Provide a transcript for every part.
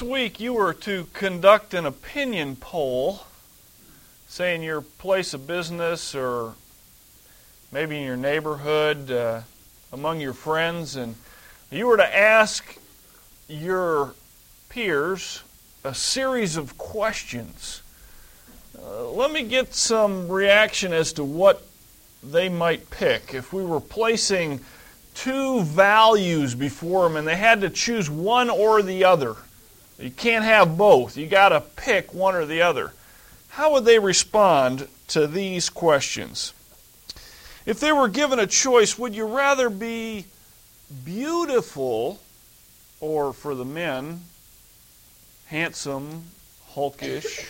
this week you were to conduct an opinion poll, say in your place of business or maybe in your neighborhood, among your friends, and you were to ask your peers a series of questions. Let me get some reaction as to what they might pick. If we were placing two values before them and they had to choose one or the other, you can't have both. You got to pick one or the other. How would they respond to these questions? If they were given a choice, would you rather be beautiful, or for the men, handsome, hulkish,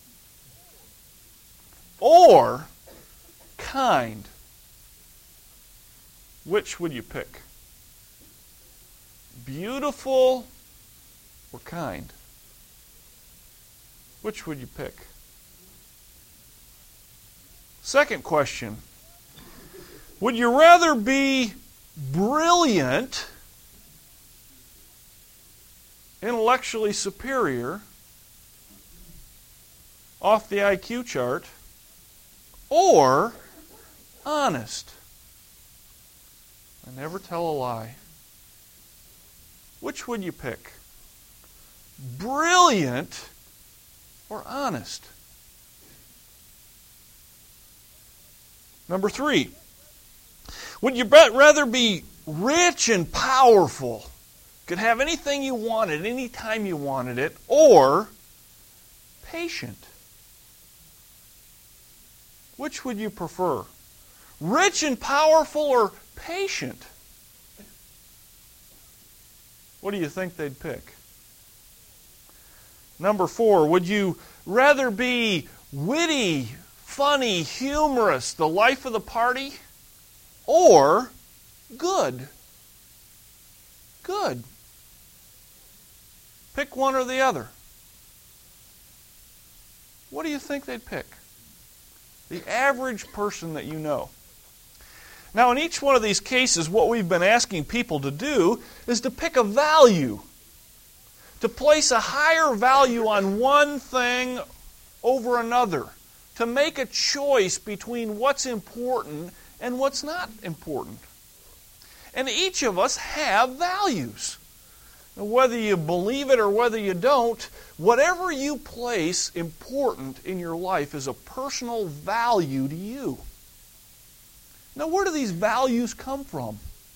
or kind? Which would you pick? Beautiful or kind? Which would you pick? Second question. Would you rather be brilliant, intellectually superior, off the IQ chart, or honest? I never tell a lie. Which would you pick? Brilliant or honest? Number 3. Would you rather be rich and powerful, could have anything you wanted, anytime you wanted it, or patient? Which would you prefer? Rich and powerful or patient? What do you think they'd pick? Number 4, would you rather be witty, funny, humorous, the life of the party, or good? Good. Pick one or the other. What do you think they'd pick? The average person that you know. Now, in each one of these cases, what we've been asking people to do is to pick a value, to place a higher value on one thing over another, to make a choice between what's important and what's not important. And each of us have values. Whether you believe it or whether you don't, whatever you place important in your life is a personal value to you. Now, where do these values come from?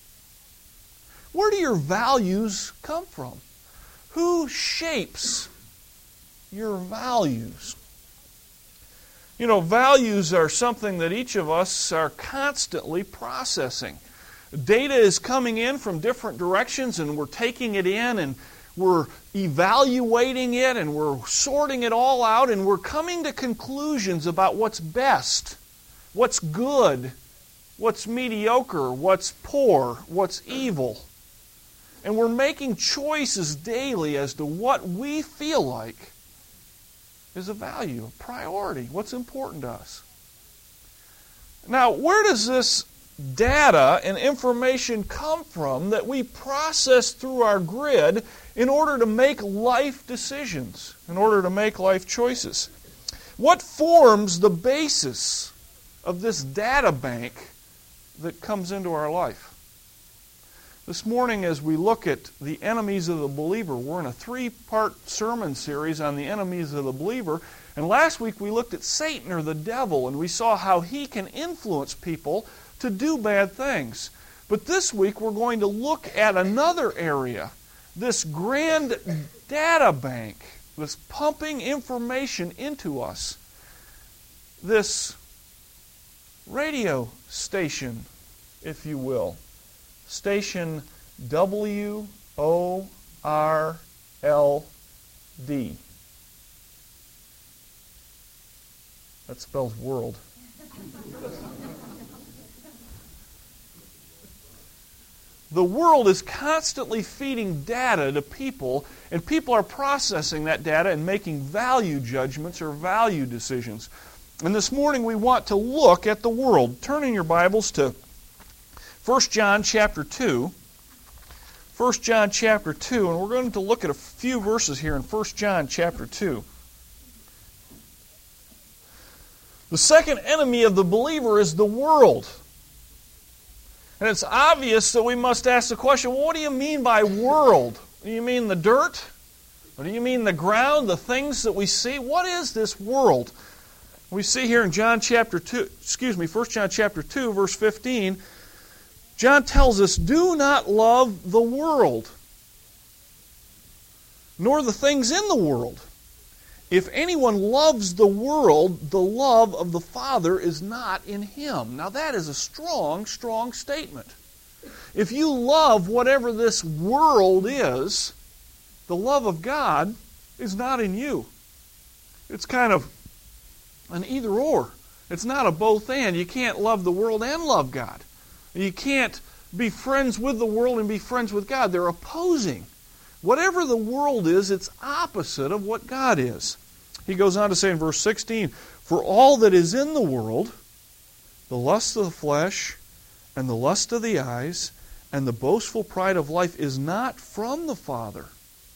Where do your values come from? Who shapes your values? You know, values are something that each of us are constantly processing. Data is coming in from different directions, and we're taking it in, and we're evaluating it, and we're sorting it all out, and we're coming to conclusions about what's best, what's good, what's mediocre, what's poor, what's evil. And we're making choices daily as to what we feel like is a value, a priority, what's important to us. Now, where does this data and information come from that we process through our grid in order to make life decisions, in order to make life choices? What forms the basis of this data bank that comes into our life? This morning, as we look at the enemies of the believer, we're in a 3-part sermon series on the enemies of the believer. And last week we looked at Satan, or the devil, and we saw how he can influence people to do bad things. But this week we're going to look at another area, this grand data bank, this pumping information into us, this radio station, if you will. Station WORLD. That spells world. The world is constantly feeding data to people, and people are processing that data and making value judgments or value decisions. And this morning we want to look at the world. Turn in your Bibles to 1 John chapter 2. 1 John chapter 2, and we're going to look at a few verses here in 1 John chapter 2. The second enemy of the believer is the world. And it's obvious that we must ask the question, well, what do you mean by world? Do you mean the dirt? Or do you mean the ground, the things that we see? What is this world? We see here in 1 John chapter 2, verse 15, John tells us, do not love the world, nor the things in the world. If anyone loves the world, the love of the Father is not in him. Now that is a strong, strong statement. If you love whatever this world is, the love of God is not in you. It's kind of an either or. It's not a both and. You can't love the world and love God. You can't be friends with the world and be friends with God. They're opposing. Whatever the world is, it's opposite of what God is. He goes on to say in verse 16, for all that is in the world, the lust of the flesh and the lust of the eyes and the boastful pride of life is not from the Father,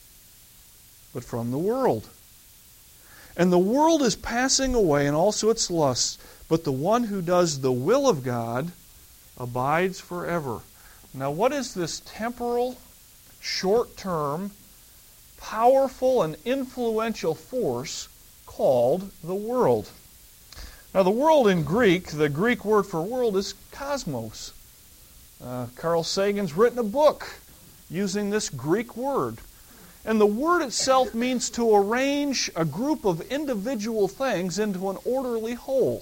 but from the world. And the world is passing away and also its lusts, but the one who does the will of God abides forever. Now what is this temporal, short-term, powerful and influential force called the world? Now the world in Greek, the Greek word for world is cosmos. Carl Sagan's written a book using this Greek word. And the word itself means to arrange a group of individual things into an orderly whole.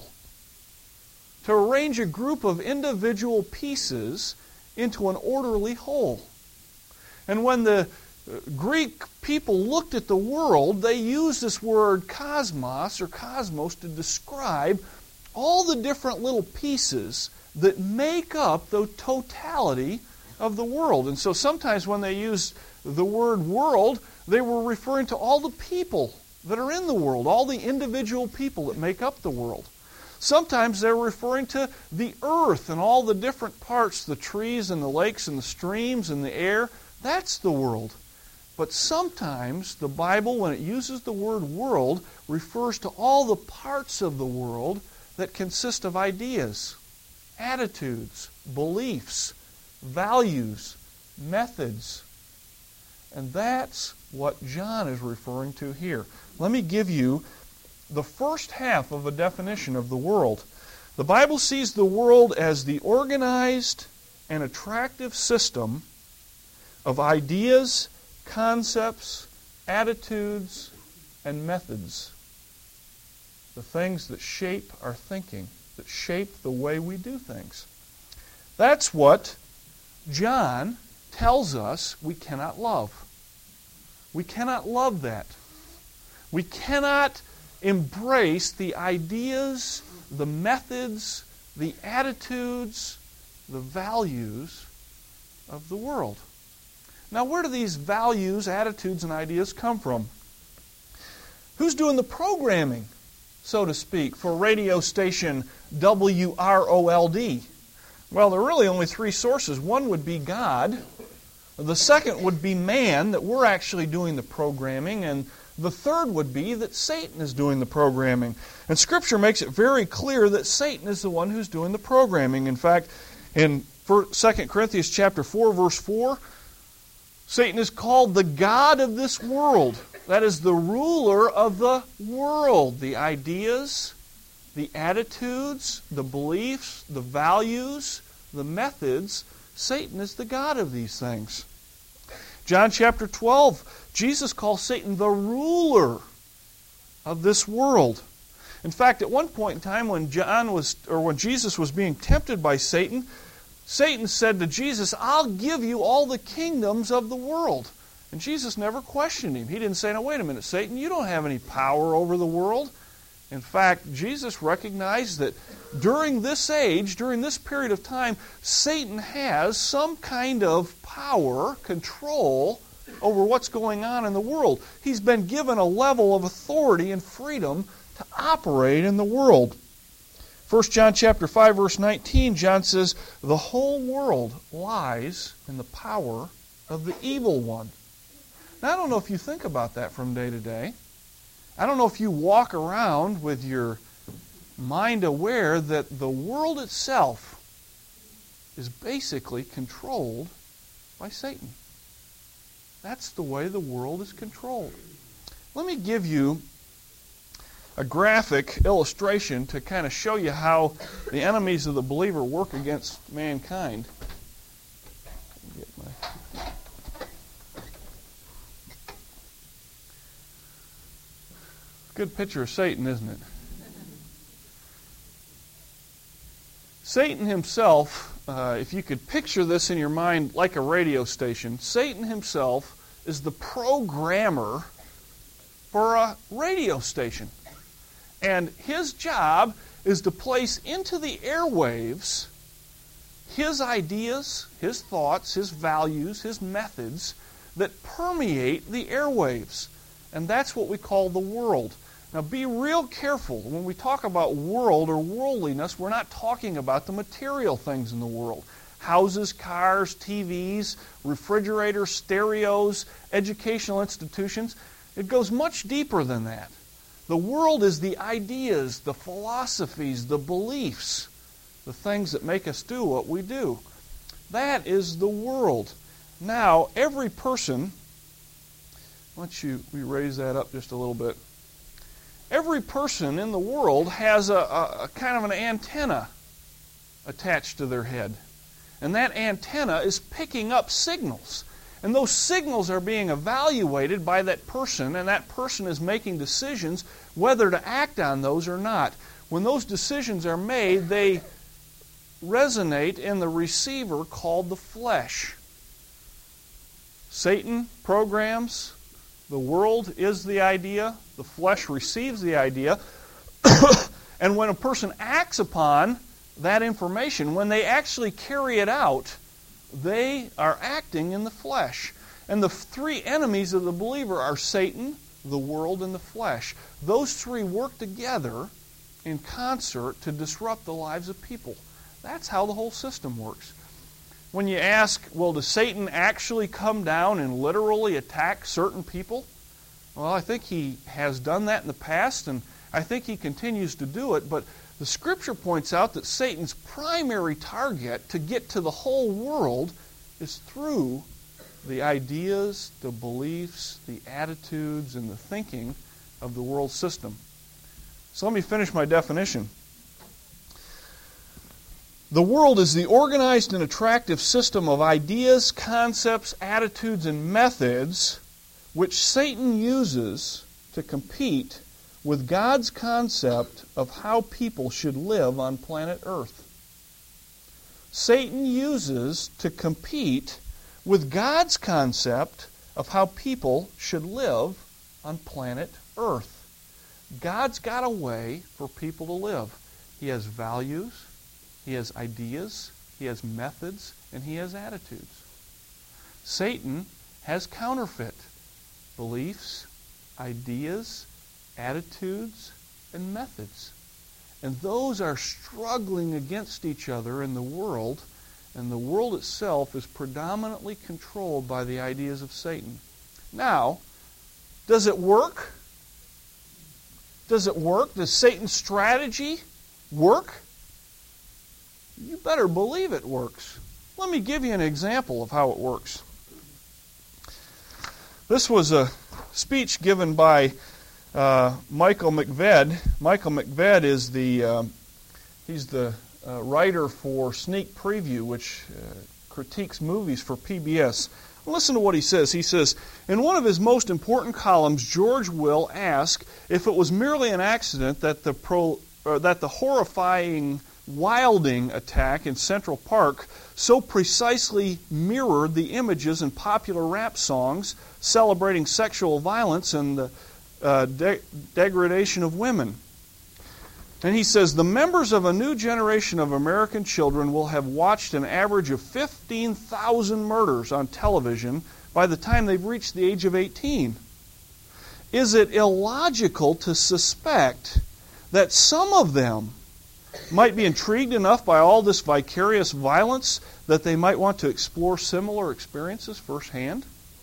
To arrange a group of individual pieces into an orderly whole. And when the Greek people looked at the world, they used this word cosmos or cosmos to describe all the different little pieces that make up the totality of the world. And so sometimes when they use the word world, they were referring to all the people that are in the world, all the individual people that make up the world. Sometimes they're referring to the earth and all the different parts, the trees and the lakes and the streams and the air. That's the world. But sometimes the Bible, when it uses the word world, refers to all the parts of the world that consist of ideas, attitudes, beliefs, values, methods. And that's what John is referring to here. Let me give you the first half of a definition of the world. The Bible sees the world as the organized and attractive system of ideas, concepts, attitudes, and methods. The things that shape our thinking, that shape the way we do things. That's what John tells us we cannot love. We cannot love that. We cannot embrace the ideas, the methods, the attitudes, the values of the world. Now, where do these values, attitudes, and ideas come from? Who's doing the programming, so to speak, for radio station WROLD? Well, there are really only three sources. One would be God. The second would be man, that we're actually doing the programming. And the third would be that Satan is doing the programming. And Scripture makes it very clear that Satan is the one who's doing the programming. In fact, in 2 Corinthians chapter 4, verse 4, Satan is called the god of this world. That is the ruler of the world. The ideas, the attitudes, the beliefs, the values, the methods. Satan is the god of these things. John chapter 12, Jesus calls Satan the ruler of this world. In fact, at one point in time when Jesus was being tempted by Satan, Satan said to Jesus, I'll give you all the kingdoms of the world. And Jesus never questioned him. He didn't say, no, wait a minute, Satan, you don't have any power over the world. In fact, Jesus recognized that during this age, during this period of time, Satan has some kind of power, control over what's going on in the world. He's been given a level of authority and freedom to operate in the world. 1 John chapter 5, verse 19, John says, the whole world lies in the power of the evil one. Now, I don't know if you think about that from day to day. I don't know if you walk around with your mind aware that the world itself is basically controlled by Satan. That's the way the world is controlled. Let me give you a graphic illustration to kind of show you how the enemies of the believer work against mankind. Good picture of Satan, isn't it? Satan himself, if you could picture this in your mind like a radio station, Satan himself is the programmer for a radio station. And his job is to place into the airwaves his ideas, his thoughts, his values, his methods that permeate the airwaves. And that's what we call the world. Now be real careful. When we talk about world or worldliness, we're not talking about the material things in the world. Houses, cars, TVs, refrigerators, stereos, educational institutions. It goes much deeper than that. The world is the ideas, the philosophies, the beliefs, the things that make us do what we do. That is the world. Now, every person, why don't we raise that up just a little bit? Every person in the world has a kind of an antenna attached to their head. And that antenna is picking up signals. And those signals are being evaluated by that person, and that person is making decisions whether to act on those or not. When those decisions are made, they resonate in the receiver called the flesh. Satan programs, the world is the idea, the flesh receives the idea, and when a person acts upon that information, when they actually carry it out, they are acting in the flesh. And the three enemies of the believer are Satan, the world, and the flesh. Those three work together in concert to disrupt the lives of people. That's how the whole system works. When you ask, well, does Satan actually come down and literally attack certain people? Well, I think he has done that in the past, and I think he continues to do it, but the Scripture points out that Satan's primary target to get to the whole world is through the ideas, the beliefs, the attitudes, and the thinking of the world system. So let me finish my definition. The world is the organized and attractive system of ideas, concepts, attitudes, and methods which Satan uses to compete with God's concept of how people should live on planet Earth. Satan uses to compete with God's concept of how people should live on planet Earth. God's got a way for people to live. He has values, He has ideas, He has methods, and He has attitudes. Satan has counterfeit beliefs, ideas, attitudes, and methods. And those are struggling against each other in the world, and the world itself is predominantly controlled by the ideas of Satan. Now, does it work? Does it work? Does Satan's strategy work? You better believe it works. Let me give you an example of how it works. This was a speech given by Michael McVed. Michael McVed is he's the writer for Sneak Preview, which critiques movies for PBS. Listen to what he says. He says, in one of his most important columns, George Will asked if it was merely an accident that the horrifying Wilding attack in Central Park so precisely mirrored the images in popular rap songs celebrating sexual violence and the degradation of women. And he says, the members of a new generation of American children will have watched an average of 15,000 murders on television by the time they've reached the age of 18. Is it illogical to suspect that some of them might be intrigued enough by all this vicarious violence that they might want to explore similar experiences firsthand?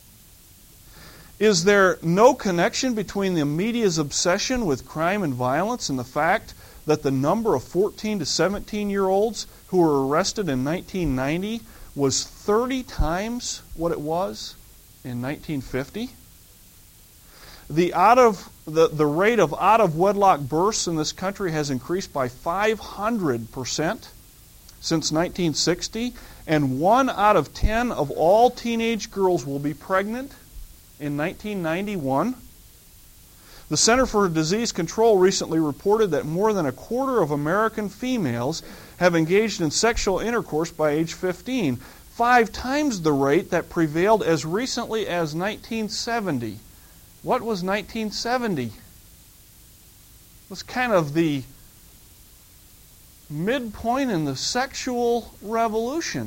Is there no connection between the media's obsession with crime and violence and the fact that the number of 14 to 17-year-olds who were arrested in 1990 was 30 times what it was in 1950? The rate of out-of-wedlock births in this country has increased by 500% since 1960, and 1 out of 10 of all teenage girls will be pregnant in 1991. The Center for Disease Control recently reported that more than a quarter of American females have engaged in sexual intercourse by age 15, 5 times the rate that prevailed as recently as 1970. What was 1970? It was kind of the midpoint in the sexual revolution.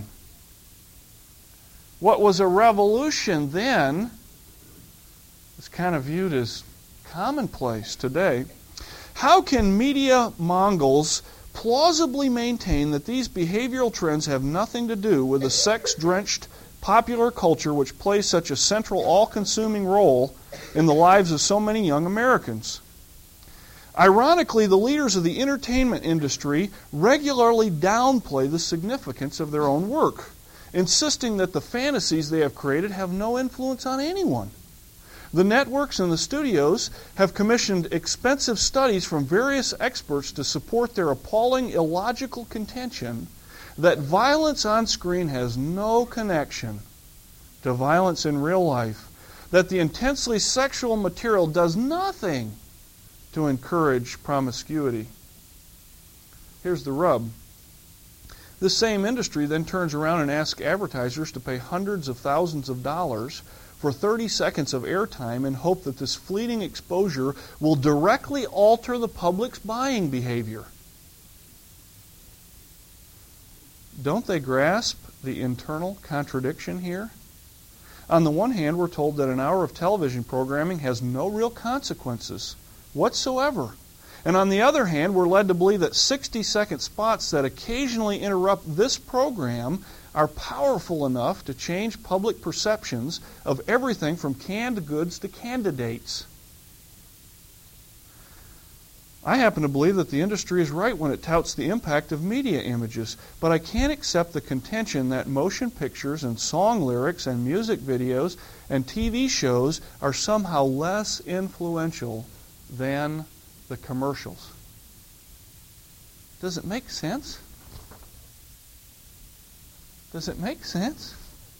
What was a revolution then is kind of viewed as commonplace today. How can media mongols plausibly maintain that these behavioral trends have nothing to do with the sex-drenched popular culture which plays such a central, all-consuming role in the lives of so many young Americans? Ironically, the leaders of the entertainment industry regularly downplay the significance of their own work, insisting that the fantasies they have created have no influence on anyone. The networks and the studios have commissioned expensive studies from various experts to support their appalling, illogical contention that violence on screen has no connection to violence in real life, that the intensely sexual material does nothing to encourage promiscuity. Here's the rub. This same industry then turns around and asks advertisers to pay hundreds of thousands of dollars for 30 seconds of airtime in hope that this fleeting exposure will directly alter the public's buying behavior. Don't they grasp the internal contradiction here? On the one hand, we're told that an hour of television programming has no real consequences whatsoever. And on the other hand, we're led to believe that 60-second spots that occasionally interrupt this program are powerful enough to change public perceptions of everything from canned goods to candidates. I happen to believe that the industry is right when it touts the impact of media images, but I can't accept the contention that motion pictures and song lyrics and music videos and TV shows are somehow less influential than the commercials. Does it make sense? Does it make sense?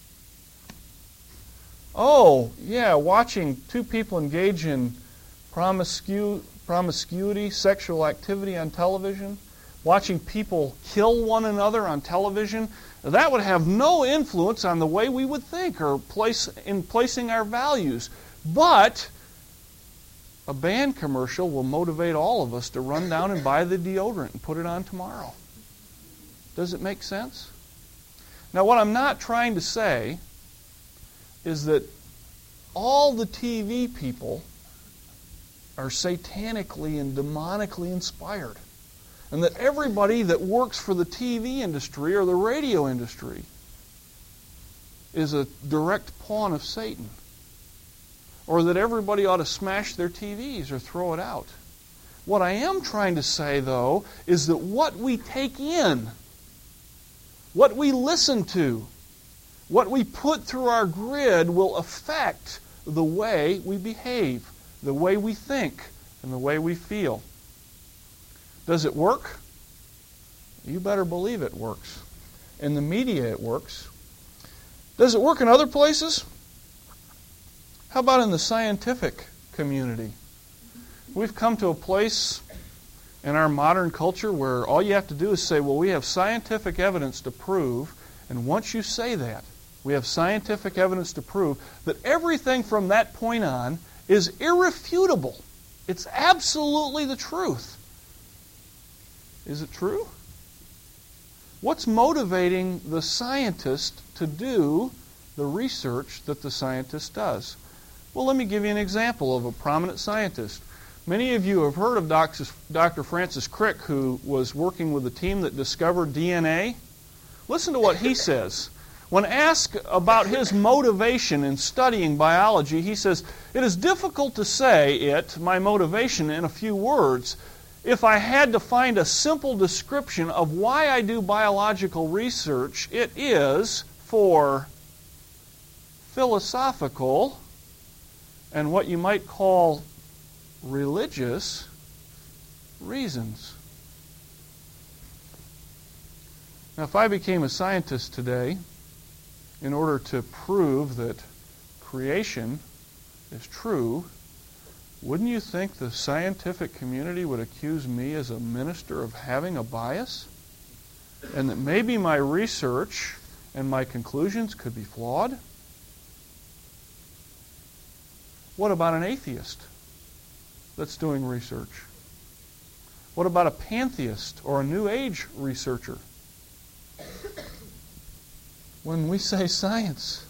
Oh, yeah, watching two people engage in promiscuity, sexual activity on television, watching people kill one another on television, that would have no influence on the way we would think or placing our values. But a band commercial will motivate all of us to run down and buy the deodorant and put it on tomorrow. Does it make sense? Now, what I'm not trying to say is that all the TV people are satanically and demonically inspired, and that everybody that works for the TV industry or the radio industry is a direct pawn of Satan, or that everybody ought to smash their TVs or throw it out. What I am trying to say, though, is that what we take in, what we listen to, what we put through our grid will affect the way we behave, the way we think, and the way we feel. Does it work? You better believe it works. In the media, it works. Does it work in other places? How about in the scientific community? We've come to a place in our modern culture where all you have to do is say, well, we have scientific evidence to prove, and once you say that, we have scientific evidence to prove that everything from that point on is irrefutable. It's absolutely the truth. Is it true? What's motivating the scientist to do the research that the scientist does? Well, let me give you an example of a prominent scientist. Many of you have heard of Dr. Francis Crick, who was working with a team that discovered DNA. Listen to what he says. When asked about his motivation in studying biology, he says, "It is difficult to say my motivation, in a few words. If I had to find a simple description of why I do biological research, it is for philosophical and what you might call religious reasons." Now, if I became a scientist today, in order to prove that creation is true, wouldn't you think the scientific community would accuse me as a minister of having a bias? And that maybe my research and my conclusions could be flawed? What about an atheist that's doing research? What about a pantheist or a New Age researcher? When we say science,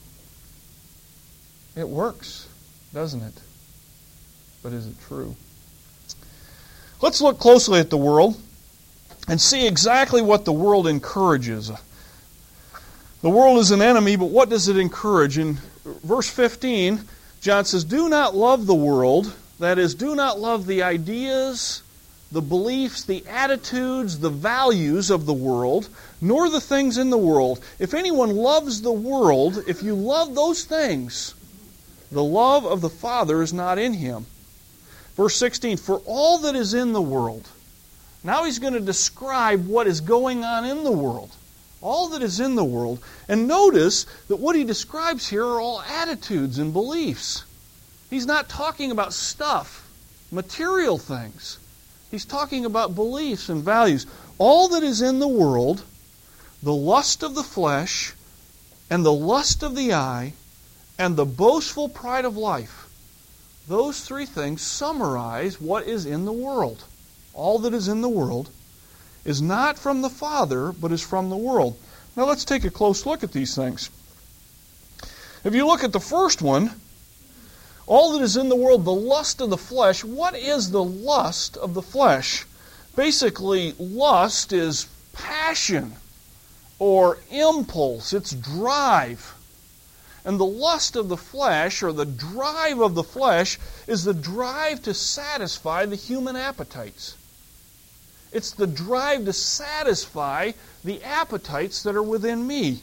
it works, doesn't it? But is it true? Let's look closely at the world and see exactly what the world encourages. The world is an enemy, but what does it encourage? In verse 15, John says, "Do not love the world," that is, do not love the ideas, the beliefs, the attitudes, the values of the world, nor the things in the world. If anyone loves the world, if you love those things, the love of the Father is not in him. Verse 16, "For all that is in the world." Now he's going to describe what is going on in the world. All that is in the world. And notice that what he describes here are all attitudes and beliefs. He's not talking about stuff, material things. He's talking about beliefs and values. All that is in the world, the lust of the flesh, and the lust of the eye, and the boastful pride of life. Those three things summarize what is in the world. All that is in the world is not from the Father, but is from the world. Now let's take a close look at these things. If you look at the first one, all that is in the world, the lust of the flesh. What is the lust of the flesh? Basically, lust is passion or impulse. It's drive. And the lust of the flesh, or the drive of the flesh, is the drive to satisfy the human appetites. It's the drive to satisfy the appetites that are within me.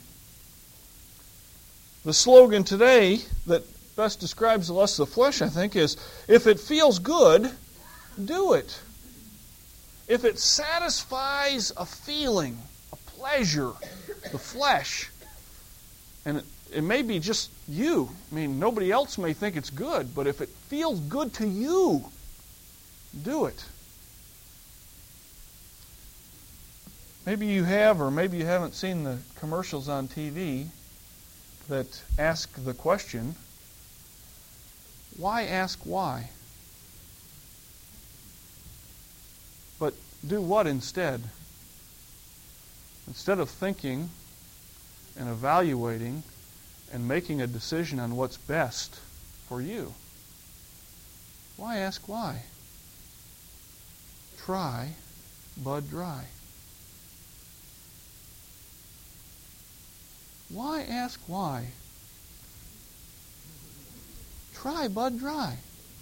The slogan today that best describes the lust of the flesh, I think, is, if it feels good, do it. If it satisfies a feeling, a pleasure, the flesh, and it may be just you. I mean, nobody else may think it's good, but if it feels good to you, do it. Maybe you have, or maybe you haven't seen the commercials on TV that ask the question, why ask why? But do what instead? Instead of thinking and evaluating and making a decision on what's best for you, why ask why? Try Bud Dry. Why ask why? Try Bud Dry.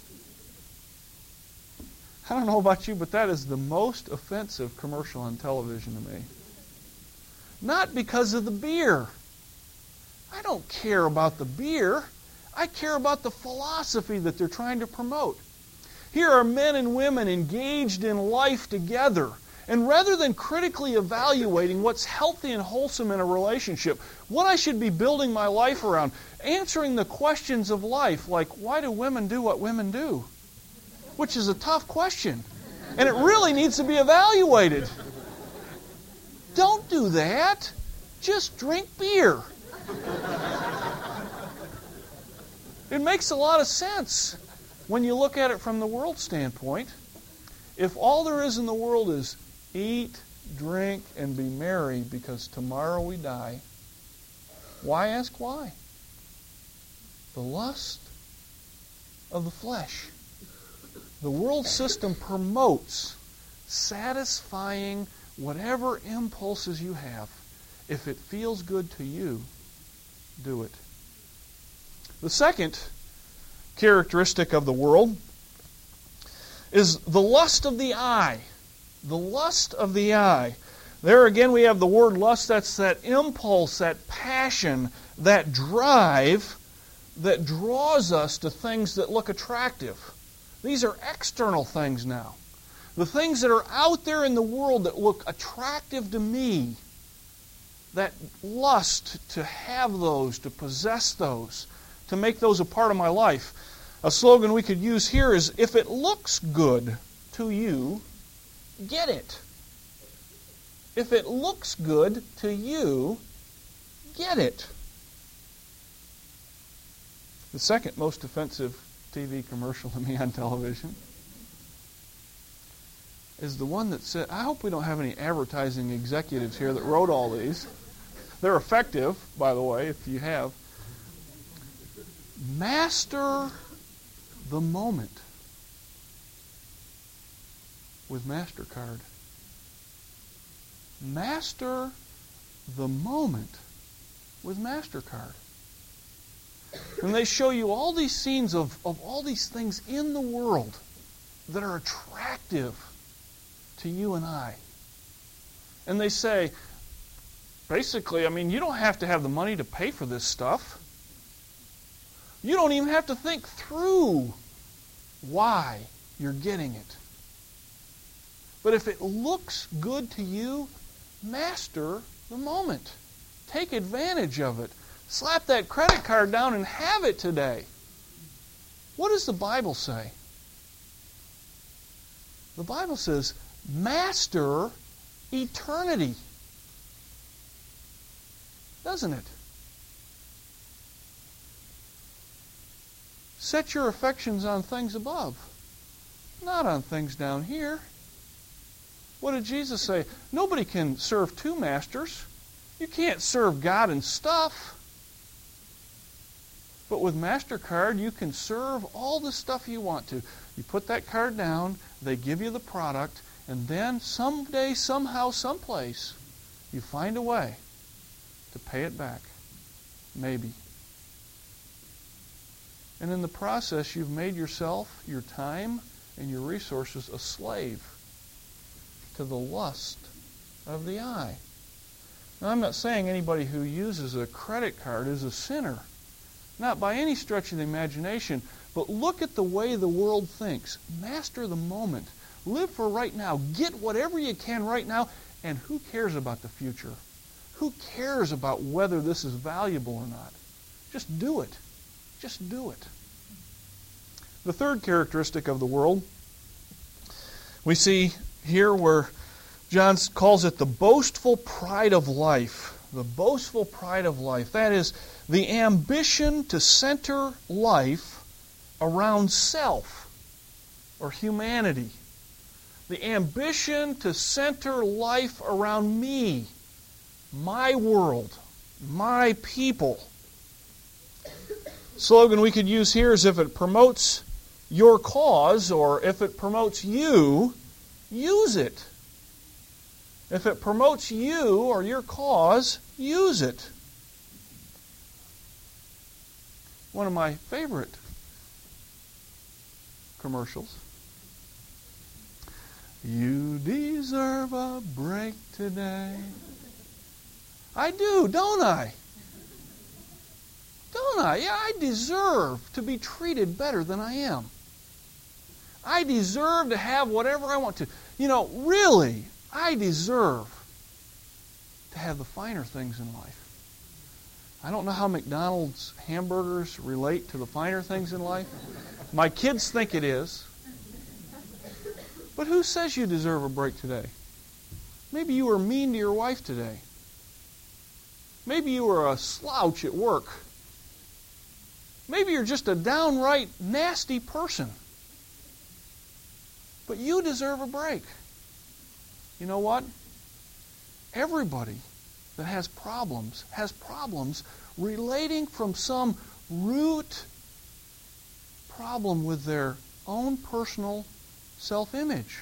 I don't know about you, but that is the most offensive commercial on television to me. Not because of the beer. I don't care about the beer. I care about the philosophy that they're trying to promote. Here are men and women engaged in life together. And rather than critically evaluating what's healthy and wholesome in a relationship, what I should be building my life around, answering the questions of life, like, why do women do what women do? Which is a tough question. And it really needs to be evaluated. Don't do that. Just drink beer. It makes a lot of sense when you look at it from the world standpoint. If all there is in the world is eat, drink, and be merry because tomorrow we die, why ask why? The lust of the flesh. The world system promotes satisfying whatever impulses you have. If it feels good to you, do it. The second characteristic of the world is the lust of the eye. The lust of the eye. There again we have the word lust. That's that impulse, that passion, that drive that draws us to things that look attractive. These are external things now. The things that are out there in the world that look attractive to me, that lust to have those, to possess those, to make those a part of my life. A slogan we could use here is, if it looks good to you, get it. If it looks good to you, get it. The second most offensive TV commercial to me on television is the one that said, I hope we don't have any advertising executives here that wrote all these. They're effective, by the way, if you have. Master the moment with MasterCard. Master the moment with MasterCard. And they show you all these scenes of all these things in the world that are attractive to you and I. And they say, basically, you don't have to have the money to pay for this stuff. You don't even have to think through why you're getting it. But if it looks good to you, master the moment. Take advantage of it. Slap that credit card down and have it today. What does the Bible say? The Bible says, master eternity. Doesn't it? Set your affections on things above, not on things down here. What did Jesus say? Nobody can serve two masters. You can't serve God and stuff. But with MasterCard, you can serve all the stuff you want to. You put that card down, they give you the product, and then someday, somehow, someplace, you find a way to pay it back. Maybe. And in the process, you've made yourself, your time, and your resources a slave to the lust of the eye. Now, I'm not saying anybody who uses a credit card is a sinner. Not by any stretch of the imagination. But look at the way the world thinks. Master the moment. Live for right now. Get whatever you can right now. And who cares about the future? Who cares about whether this is valuable or not? Just do it. Just do it. The third characteristic of the world we see here where John calls it the boastful pride of life. The boastful pride of life. That is the ambition to center life around self or humanity. The ambition to center life around me, my world, my people. Slogan we could use here is, if it promotes your cause or if it promotes you, use it. If it promotes you or your cause, use it. One of my favorite commercials. You deserve a break today. I do, don't I? Don't I? Yeah, I deserve to be treated better than I am. I deserve to have whatever I want to. Really, I deserve to have the finer things in life. I don't know how McDonald's hamburgers relate to the finer things in life. My kids think it is. But who says you deserve a break today? Maybe you were mean to your wife today. Maybe you were a slouch at work. Maybe you're just a downright nasty person. But you deserve a break. You know what? Everybody that has problems relating from some root problem with their own personal self-image.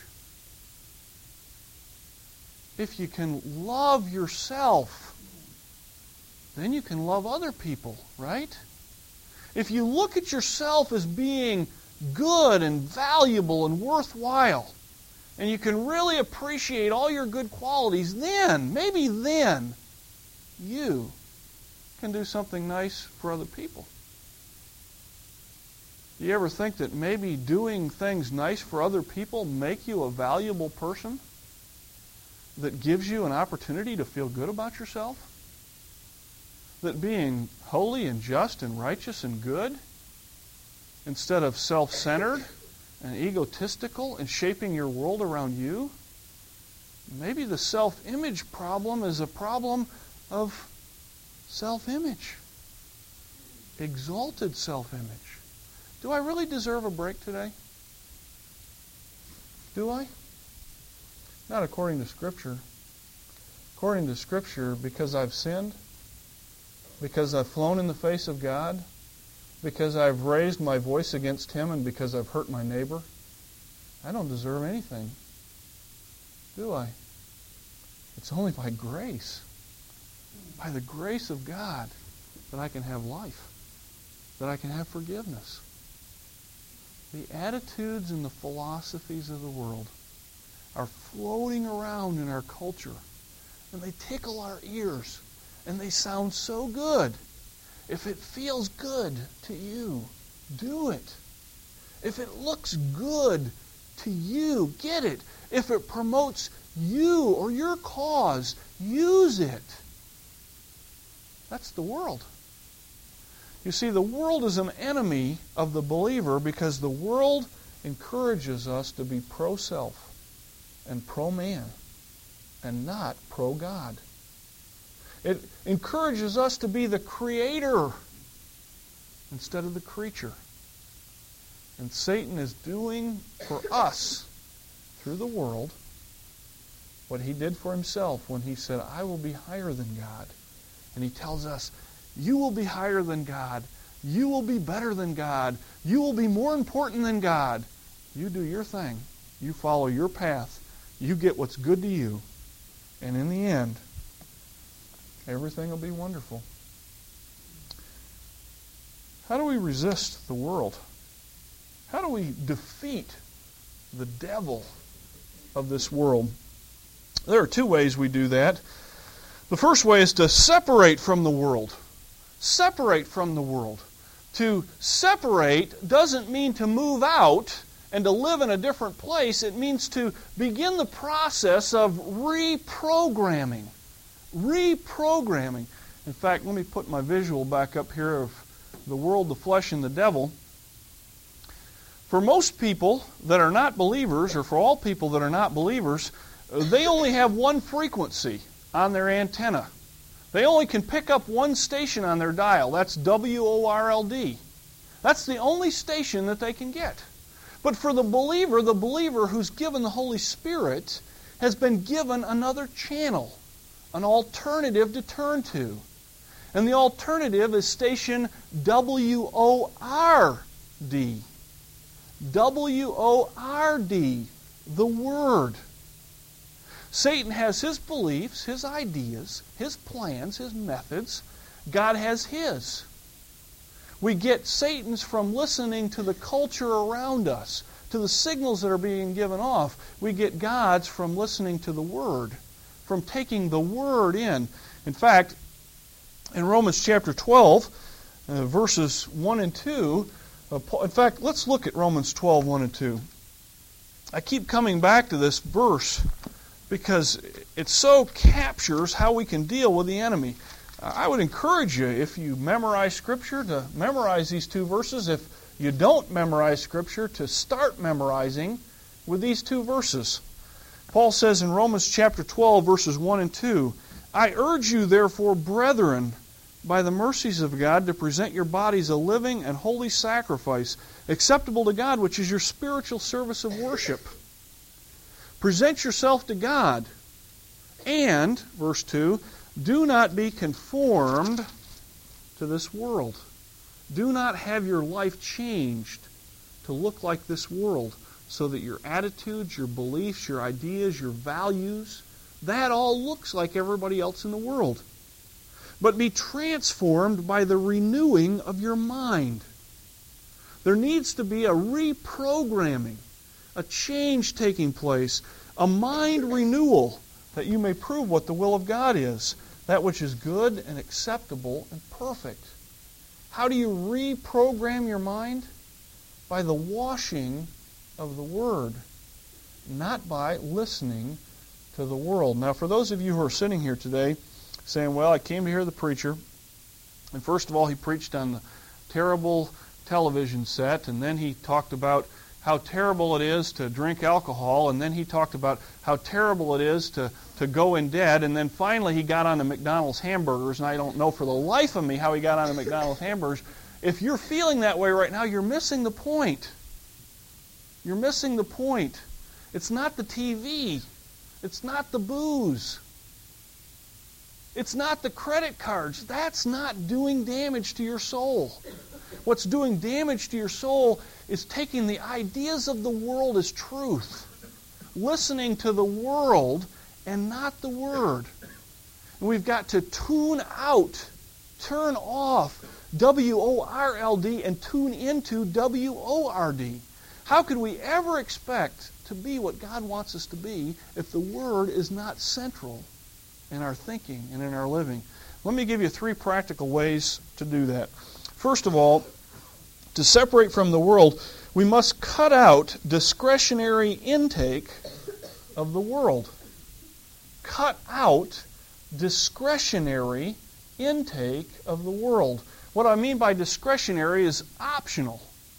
If you can love yourself, then you can love other people, right? If you look at yourself as being good and valuable and worthwhile, and you can really appreciate all your good qualities, then, maybe then, you can do something nice for other people. Do you ever think that maybe doing things nice for other people make you a valuable person that gives you an opportunity to feel good about yourself? That being holy and just and righteous and good, instead of self-centered and egotistical and shaping your world around you, maybe the self-image problem is a problem of self-image. Exalted self-image. Do I really deserve a break today? Do I? Not according to Scripture. According to Scripture, because I've sinned, because I've flown in the face of God, because I've raised my voice against Him, and because I've hurt my neighbor, I don't deserve anything. Do I? It's only by grace, by the grace of God, that I can have life, that I can have forgiveness. The attitudes and the philosophies of the world are floating around in our culture, and they tickle our ears, and they sound so good. If it feels good to you, do it. If it looks good to you, get it. If it promotes you or your cause, use it. That's the world. You see, the world is an enemy of the believer because the world encourages us to be pro-self and pro-man and not pro-God. It encourages us to be the creator instead of the creature. And Satan is doing for us, through the world, what he did for himself when he said, I will be higher than God. And he tells us, you will be higher than God. You will be better than God. You will be more important than God. You do your thing. You follow your path. You get what's good to you. And in the end, everything will be wonderful. How do we resist the world? How do we defeat the devil of this world? There are two ways we do that. The first way is to separate from the world. Separate from the world. To separate doesn't mean to move out and to live in a different place. It means to begin the process of reprogramming. Reprogramming. In fact, let me put my visual back up here of the world, the flesh, and the devil. For most people that are not believers, or for all people that are not believers, they only have one frequency on their antenna. They only can pick up one station on their dial. That's WORLD. That's the only station that they can get. But for the believer who's given the Holy Spirit has been given another channel, an alternative to turn to. And the alternative is station WORD. WORD, the Word. Satan has his beliefs, his ideas, his plans, his methods. God has his. We get Satan's from listening to the culture around us, to the signals that are being given off. We get God's from listening to the Word, from taking the Word in. In fact, in Romans chapter 12, verses 1 and 2, in fact, let's look at Romans 12, 1 and 2. I keep coming back to this verse because it so captures how we can deal with the enemy. I would encourage you, if you memorize Scripture, to memorize these two verses. If you don't memorize Scripture, to start memorizing with these two verses. Paul says in Romans chapter 12, verses 1 and 2, I urge you, therefore, brethren, by the mercies of God, to present your bodies a living and holy sacrifice, acceptable to God, which is your spiritual service of worship. Present yourself to God. And, verse 2, do not be conformed to this world. Do not have your life changed to look like this world so that your attitudes, your beliefs, your ideas, your values, that all looks like everybody else in the world. But be transformed by the renewing of your mind. There needs to be a reprogramming, a change taking place, a mind renewal, that you may prove what the will of God is, that which is good and acceptable and perfect. How do you reprogram your mind? By the washing of the Word, not by listening to the world. Now, for those of you who are sitting here today saying, well, I came to hear the preacher, and first of all, he preached on the terrible television set, and then he talked about how terrible it is to drink alcohol, and then he talked about how terrible it is to go in debt, and then finally he got on to McDonald's hamburgers, and I don't know for the life of me how he got on to McDonald's hamburgers. If you're feeling that way right now, you're missing the point. You're missing the point. It's not the TV. It's not the booze. It's not the credit cards. That's not doing damage to your soul. What's doing damage to your soul is taking the ideas of the world as truth, listening to the world and not the Word. And we've got to tune out, turn off W-O-R-L-D and tune into W-O-R-D. How could we ever expect to be what God wants us to be if the Word is not central in our thinking and in our living? Let me give you 3 practical ways to do that. First of all, to separate from the world, we must cut out discretionary intake of the world. Cut out discretionary intake of the world. What I mean by discretionary is optional.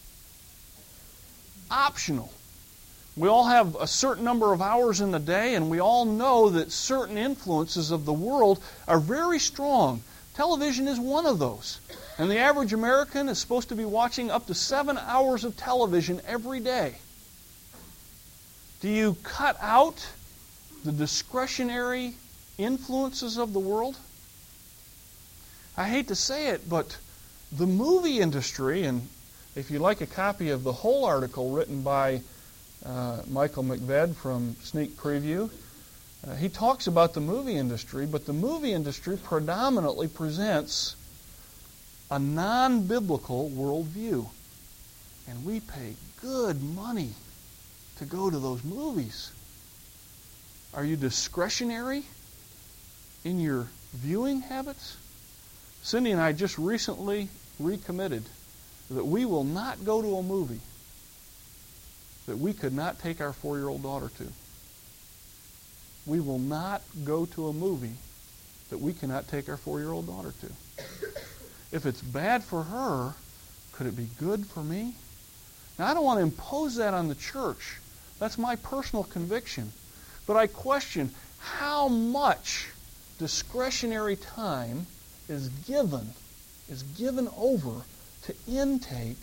Optional. We all have a certain number of hours in the day, and we all know that certain influences of the world are very strong. Television is one of those. And the average American is supposed to be watching up to 7 hours of television every day. Do you cut out the discretionary influences of the world? I hate to say it, but the movie industry, and if you'd like a copy of the whole article written by Michael McVed from Sneak Preview, he talks about the movie industry, but the movie industry predominantly presents a non-biblical worldview. And we pay good money to go to those movies. Are you discretionary in your viewing habits? Cindy and I just recently recommitted that we will not go to a movie that we could not take our 4-year-old daughter to. We will not go to a movie that we cannot take our 4-year-old daughter to. If it's bad for her, could it be good for me? Now, I don't want to impose that on the church. That's my personal conviction. But I question how much discretionary time is given over to intake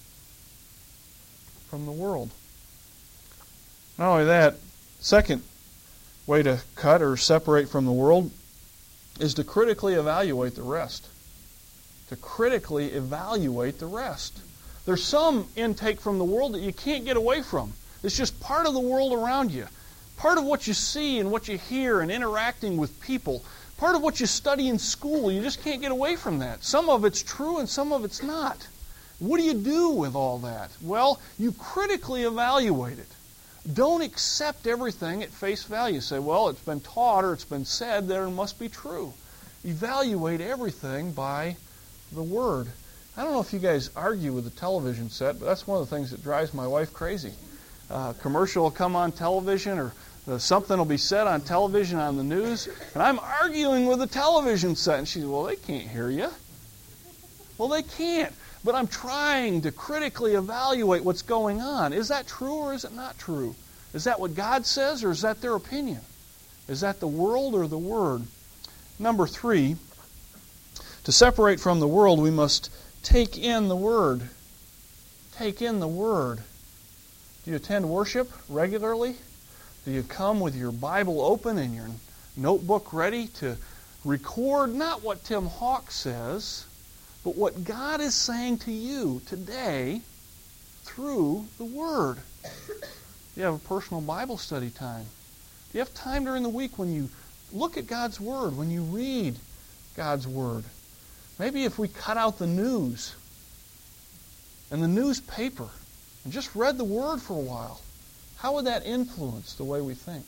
from the world. Not only that, second way to cut or separate from the world is to critically evaluate the rest. To critically evaluate the rest. There's some intake from the world that you can't get away from. It's just part of the world around you. Part of what you see and what you hear and interacting with people. Part of what you study in school. You just can't get away from that. Some of it's true and some of it's not. What do you do with all that? Well, you critically evaluate it. Don't accept everything at face value. Say, well, it's been taught or it's been said, there must be true. Evaluate everything by the Word. I don't know if you guys argue with the television set, but that's one of the things that drives my wife crazy. Commercial will come on television or something will be said on television on the news, and I'm arguing with the television set. And she says, well, they can't hear you. Well, they can't. But I'm trying to critically evaluate what's going on. Is that true or is it not true? Is that what God says or is that their opinion? Is that the world or the Word? Number 3, to separate from the world, we must take in the Word. Take in the Word. Do you attend worship regularly? Do you come with your Bible open and your notebook ready to record not what Tim Hawk says, but what God is saying to you today through the Word. Do you have a personal Bible study time? Do you have time during the week when you look at God's Word, when you read God's Word? Maybe if we cut out the news and the newspaper and just read the Word for a while, how would that influence the way we think?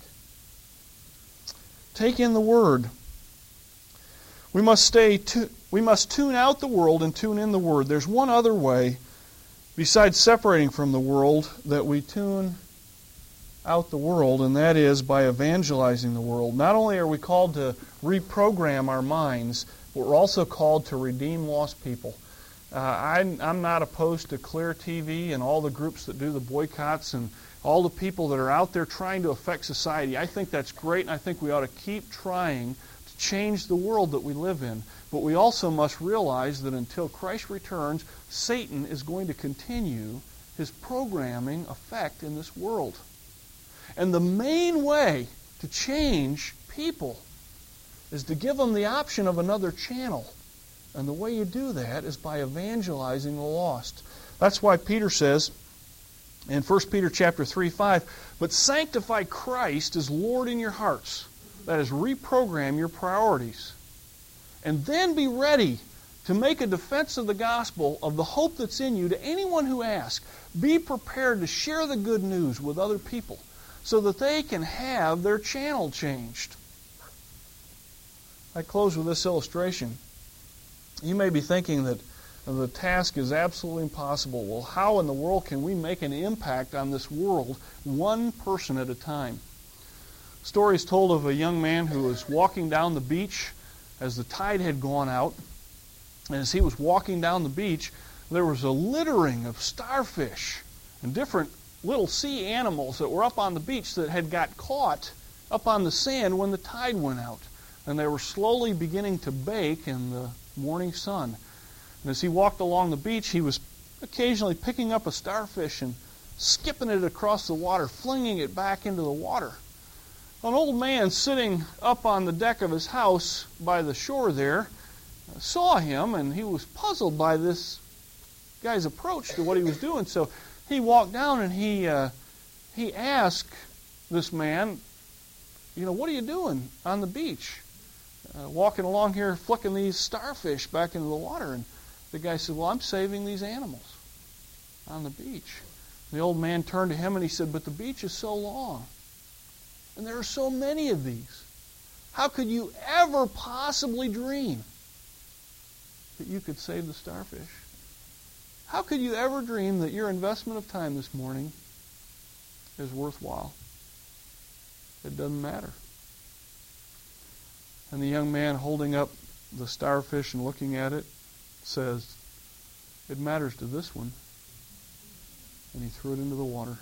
Take in the Word. We must tune out the world and tune in the Word. There's one other way, besides separating from the world, that we tune out the world, and that is by evangelizing the world. Not only are we called to reprogram our minds, but we're also called to redeem lost people. I'm not opposed to Clear TV and all the groups that do the boycotts and all the people that are out there trying to affect society. I think that's great, and I think we ought to keep trying to change the world that we live in. But we also must realize that until Christ returns, Satan is going to continue his programming effect in this world. And the main way to change people is to give them the option of another channel. And the way you do that is by evangelizing the lost. That's why Peter says in 1 Peter chapter 3:5, "But sanctify Christ as Lord in your hearts." That is, reprogram your priorities. And then be ready to make a defense of the gospel of the hope that's in you to anyone who asks. Be prepared to share the good news with other people so that they can have their channel changed. I close with this illustration. You may be thinking that the task is absolutely impossible. Well, how in the world can we make an impact on this world one person at a time? A story is told of a young man who was walking down the beach as the tide had gone out. And as he was walking down the beach, there was a littering of starfish and different little sea animals that were up on the beach that had got caught up on the sand when the tide went out. And they were slowly beginning to bake in the morning sun. And as he walked along the beach, he was occasionally picking up a starfish and skipping it across the water, flinging it back into the water. An old man sitting up on the deck of his house by the shore there saw him, and he was puzzled by this guy's approach to what he was doing. So he walked down and he asked this man, what are you doing on the beach? Walking along here, flicking these starfish back into the water. And the guy said, well, I'm saving these animals on the beach. The old man turned to him and he said, but the beach is so long. And there are so many of these. How could you ever possibly dream that you could save the starfish? How could you ever dream that your investment of time this morning is worthwhile? It doesn't matter. And the young man holding up the starfish and looking at it says, it matters to this one. And he threw it into the water.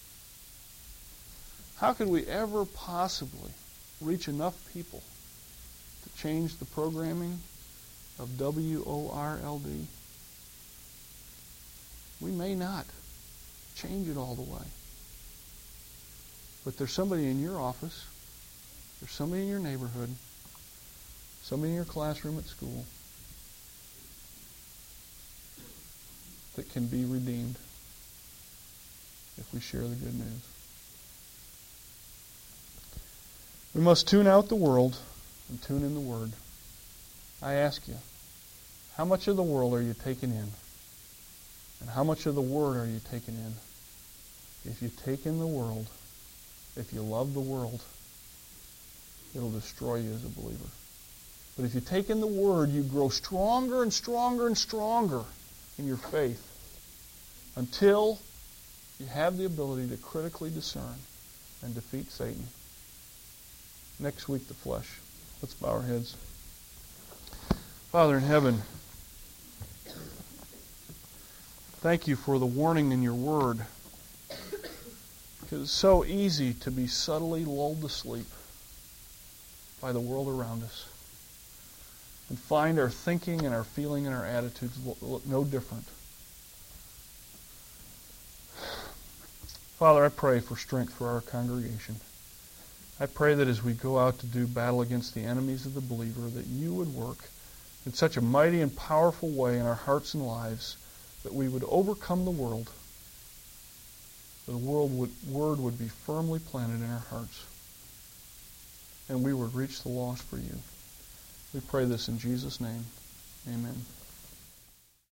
How could we ever possibly reach enough people to change the programming of WORLD? We may not change it all the way. But there's somebody in your office, there's somebody in your neighborhood, somebody in your classroom at school that can be redeemed if we share the good news. We must tune out the world and tune in the Word. I ask you, how much of the world are you taking in? And how much of the Word are you taking in? If you take in the world, if you love the world, it'll destroy you as a believer. But if you take in the Word, you grow stronger and stronger and stronger in your faith until you have the ability to critically discern and defeat Satan. Next week, the flesh. Let's bow our heads. Father in heaven, thank you for the warning in your Word. Because it's so easy to be subtly lulled to sleep by the world around us and find our thinking and our feeling and our attitudes look no different. Father, I pray for strength for our congregation. I pray that as we go out to do battle against the enemies of the believer, that you would work in such a mighty and powerful way in our hearts and lives that we would overcome the world the word would be firmly planted in our hearts, and we would reach the lost for you. We pray this in Jesus' name. Amen.